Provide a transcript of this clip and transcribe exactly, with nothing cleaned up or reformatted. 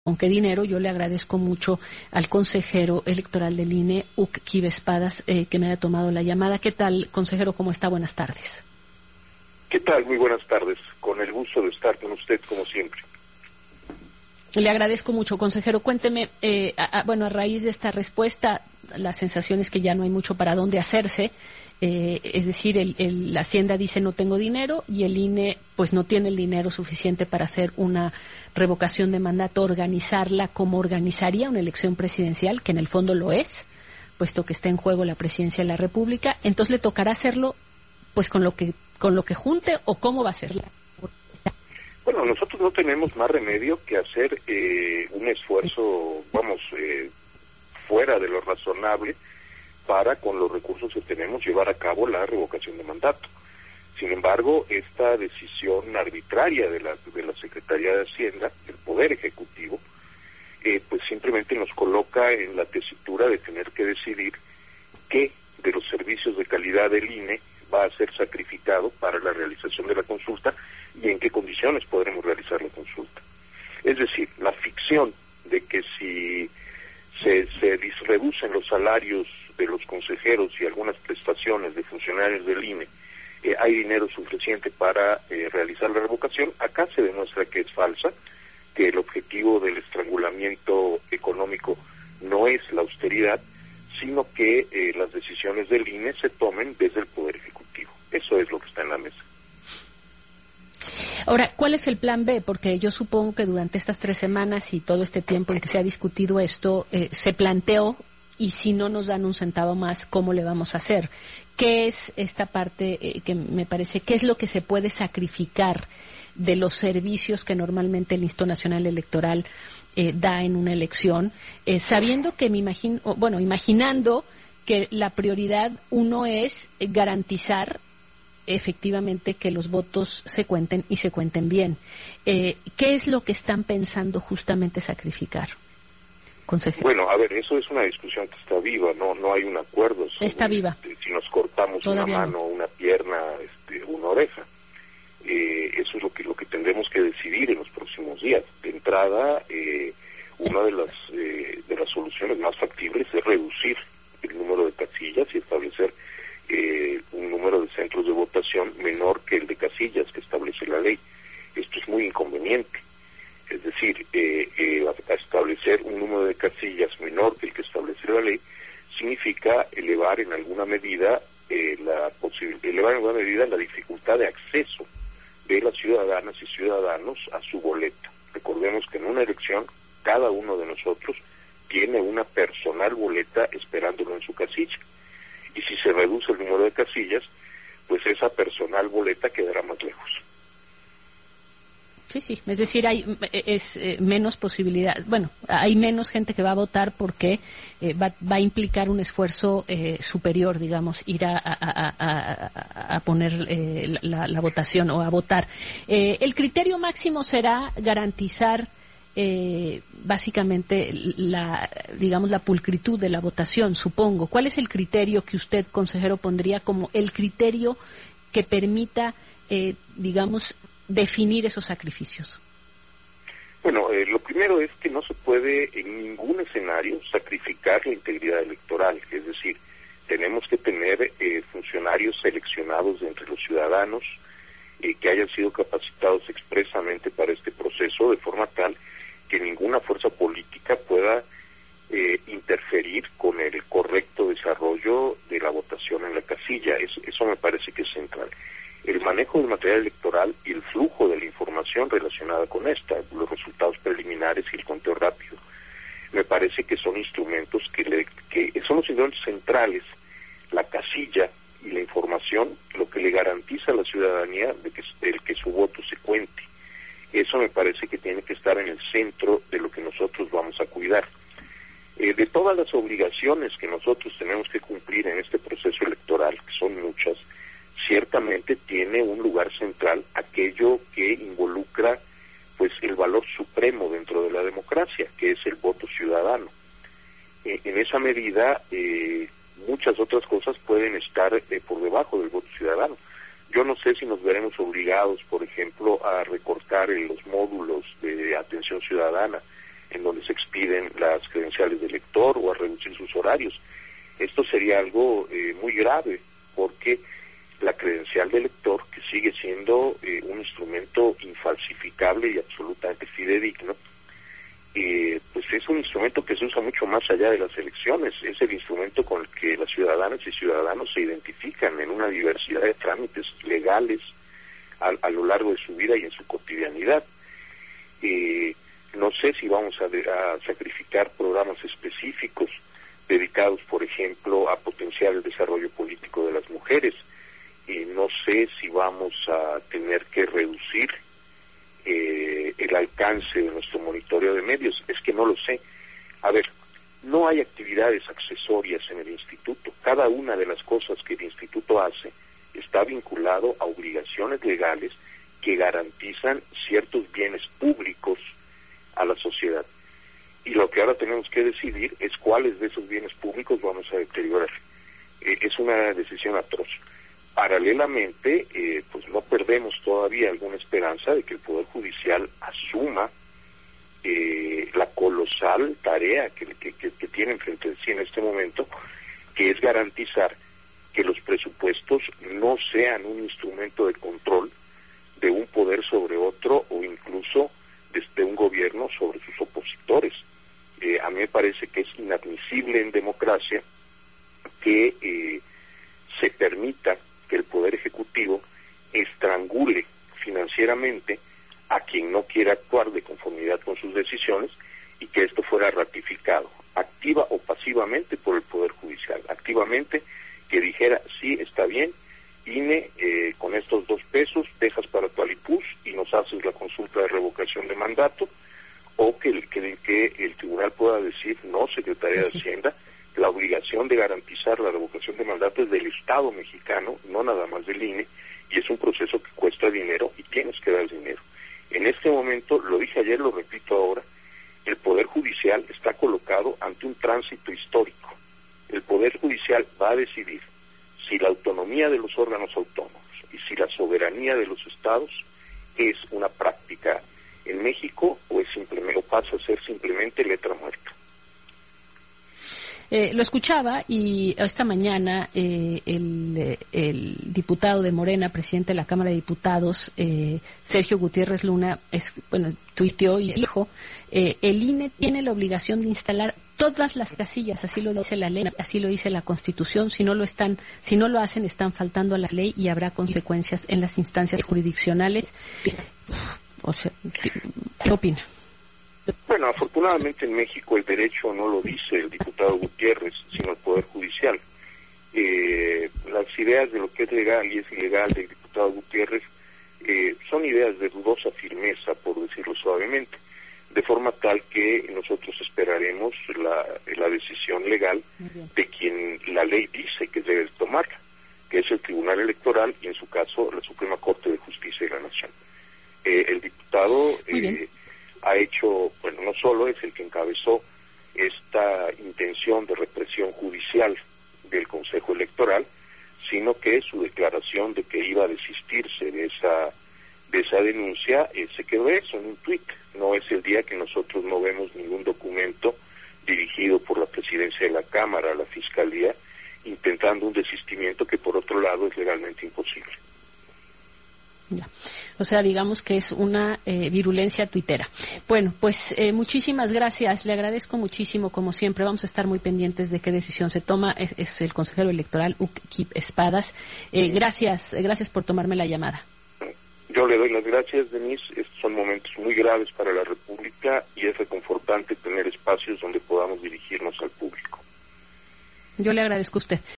con qué dinero. Yo le agradezco mucho al consejero electoral del I N E, Uc Quíves-Padas, eh, que me haya tomado la llamada. ¿Qué tal, consejero? ¿Cómo está? Buenas tardes. ¿Qué tal? Muy buenas tardes. Con el gusto de estar con usted, como siempre. Le agradezco mucho, consejero. Cuénteme, eh, a, a, bueno, a raíz de esta respuesta, la sensación es que ya no hay mucho para dónde hacerse. Eh, es decir, el, el, la Hacienda dice no tengo dinero y el I N E pues no tiene el dinero suficiente para hacer una revocación de mandato, organizarla como organizaría una elección presidencial, que en el fondo lo es, puesto que está en juego la presidencia de la República. Entonces le tocará hacerlo pues con lo que con lo que junte, o cómo va a hacerla. Bueno, nosotros no tenemos más remedio que hacer eh, un esfuerzo, vamos, eh, fuera de lo razonable, para, con los recursos que tenemos, llevar a cabo la revocación de mandato. Sin embargo, esta decisión arbitraria de la, de la Secretaría de Hacienda, del Poder Ejecutivo, eh, pues simplemente nos coloca en la tesitura de tener que decidir qué de los servicios de calidad del I N E va a ser sacrificado para la realización de la consulta y en qué condiciones podremos realizar la consulta. Es decir, la ficción de que si se, se reducen los salarios de los consejeros y algunas prestaciones de funcionarios del I N E, eh, hay dinero suficiente para eh, realizar la revocación, acá se demuestra que es falsa, que el objetivo del estrangulamiento económico no es la austeridad, sino que eh, las decisiones del I N E se tomen desde el Poder Ejecutivo. Eso es lo que está en la mesa. Ahora, ¿cuál es el plan B? Porque yo supongo que durante estas tres semanas y todo este tiempo en que se ha discutido esto, eh, se planteó, y si no nos dan un centavo más, ¿cómo le vamos a hacer? ¿Qué es esta parte eh, que me parece, qué es lo que se puede sacrificar de los servicios que normalmente el Instituto Nacional Electoral eh, da en una elección, eh, sabiendo que me imagino, bueno, imaginando que la prioridad uno es garantizar efectivamente que los votos se cuenten y se cuenten bien? Eh, ¿Qué es lo que están pensando justamente sacrificar, consejero? Bueno, a ver, eso es una discusión que está viva, no no hay un acuerdo sobre, está viva. Este, si nos cortamos Todavía una mano, no. una pierna, este, una oreja. Eh, eso es lo que lo que tendremos que decidir en los próximos días. De entrada, eh, una de las eh, de las soluciones más factibles es reducir el número de casillas y establecer eh, un número de centros de votación menor que el de casillas que establece la ley. Esto es muy inconveniente. Es decir, eh, eh, a establecer un número de casillas menor que el que establece la ley significa elevar en alguna medida eh, la posibilidad, elevar en alguna medida la dificultad de acceso de las ciudadanas y ciudadanos a su boleta. Recordemos que en una elección cada uno de nosotros tiene una personal boleta esperándolo en su casilla. Y si se reduce el número de casillas, pues esa personal boleta quedará más lejos. Sí, sí, es decir, hay es eh, menos posibilidad, bueno, hay menos gente que va a votar porque eh, va, va a implicar un esfuerzo eh, superior, digamos, ir a, a, a, a, a poner eh, la, la votación o a votar. Eh, el criterio máximo será garantizar eh, básicamente la, digamos, la pulcritud de la votación, supongo. ¿Cuál es el criterio que usted, consejero, pondría como el criterio que permita, eh, digamos, definir esos sacrificios? Bueno, eh, lo primero es que no se puede en ningún escenario sacrificar la integridad electoral, es decir, tenemos que tener eh, funcionarios seleccionados de entre los ciudadanos eh, que hayan sido capacitados expresamente para este proceso, de forma tal que ninguna fuerza política pueda eh, interferir con el correcto desarrollo de la votación en la casilla. Eso, eso me parece que es central. El manejo del material electoral y el flujo de la información relacionada con esta, los resultados preliminares y el conteo rápido, me parece que son instrumentos que, le, que son los instrumentos centrales, la casilla y la información, lo que le garantiza a la ciudadanía de que, el que su voto se cuente. Eso me parece que tiene que estar en el centro de lo que nosotros vamos a cuidar. Eh, de todas las obligaciones que nosotros tenemos que cumplir en este proceso electoral, que son muchas, ciertamente tiene un lugar central aquello que involucra pues el valor supremo dentro de la democracia, que es el voto ciudadano. Eh, en esa medida, eh, muchas otras cosas pueden estar eh, por debajo del voto ciudadano. Yo no sé si nos veremos obligados, por ejemplo, a recortar en los módulos de atención ciudadana en donde se expiden las credenciales de elector o a reducir sus horarios. Esto sería algo eh, muy grave, porque la credencial de elector, que sigue siendo eh, un instrumento infalsificable y absolutamente fidedigno, eh, pues es un instrumento que se usa mucho más allá de las elecciones. Es el instrumento con el que las ciudadanas y ciudadanos se identifican en una diversidad de trámites legales a, a lo largo de su vida y en su cotidianidad. Eh, no sé si vamos a, de, a sacrificar programas específicos dedicados, por ejemplo, a potenciar el desarrollo político de las mujeres. Eh, no sé si vamos a tener que reducir eh, el alcance de nuestro monitoreo de medios. Es que no lo sé. A ver, no hay actividades accesorias en el instituto. Cada una de las cosas que el instituto hace está vinculado a obligaciones legales que garantizan ciertos bienes públicos a la sociedad. Y lo que ahora tenemos que decidir es cuáles de esos bienes públicos vamos a deteriorar. Eh, es una decisión atroz. Paralelamente, eh, pues no perdemos todavía alguna esperanza de que el Poder Judicial asuma eh, la colosal tarea que, que, que, que tiene frente a sí en este momento, que es garantizar que los presupuestos no sean un instrumento de control de un poder sobre otro, o incluso desde un gobierno sobre sus opositores. Eh, a mí me parece que es inadmisible en democracia que eh, se permita que el Poder Ejecutivo estrangule financieramente a quien no quiere actuar de conformidad con sus decisiones, y que esto fuera ratificado, activa o pasivamente, por el Poder Judicial. Activamente, que dijera, sí, está bien, I N E, eh, con estos dos pesos dejas para tu alipuz y nos haces la consulta de revocación de mandato, o que, que, que el tribunal pueda decir, no, Secretaría de Hacienda, la obligación de garantizar la revocación de mandato es del Estado mexicano, no nada más del I N E, y es un proceso que cuesta dinero y tienes que dar dinero. En este momento, lo dije ayer, lo repito ahora, el Poder Judicial está colocado ante un tránsito histórico. El Poder Judicial va a decidir si la autonomía de los órganos autónomos y si la soberanía de los estados es una práctica en México o es simplemente, o pasa a ser simplemente letra muerta. Eh, lo escuchaba, y esta mañana eh, el, el diputado de Morena, presidente de la Cámara de Diputados, eh, Sergio Gutiérrez Luna, es, bueno, tuiteó y dijo, eh, el I N E tiene la obligación de instalar todas las casillas, así lo dice la ley, así lo dice la Constitución. Si no lo están, si no lo hacen, están faltando a la ley y habrá consecuencias en las instancias jurisdiccionales. O sea, ¿qué opina? Bueno, afortunadamente en México el derecho no lo dice el diputado Gutiérrez, sino el Poder Judicial. Eh, las ideas de lo que es legal y es ilegal del diputado Gutiérrez eh, son ideas de dudosa firmeza, por decirlo suavemente, de forma tal que nosotros esperaremos la, la decisión legal de quien la ley dice que debe tomarla, que es el Tribunal Electoral y en su caso la Suprema Corte de Justicia de la Nación. Eh, el diputado eh, ha hecho, bueno, no solo es el que encabezó esta intención de represión judicial del Consejo Electoral, sino que su declaración de que iba a desistirse de esa de esa denuncia eh, se quedó eso en un tuit. No es el día que nosotros no vemos ningún documento dirigido por la presidencia de la Cámara a la Fiscalía intentando un desistimiento que por otro lado es legalmente imposible. Ya. O sea, digamos que es una eh, virulencia tuitera. Bueno, pues eh, muchísimas gracias. Le agradezco muchísimo, como siempre. Vamos a estar muy pendientes de qué decisión se toma. Es, es el consejero electoral, Ukip Espadas. Eh, gracias, gracias por tomarme la llamada. Yo le doy las gracias, Denise. Estos son momentos muy graves para la República y es reconfortante tener espacios donde podamos dirigirnos al público. Yo le agradezco a usted.